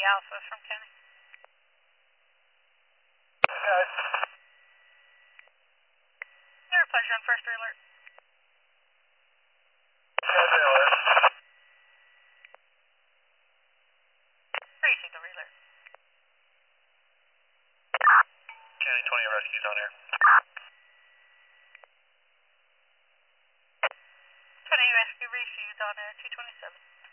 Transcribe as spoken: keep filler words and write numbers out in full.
Alpha from County. Guys. Your pleasure on first alert. First alert. Three signal alert. County twenty rescues on air. twenty rescue received on air two twenty-seven.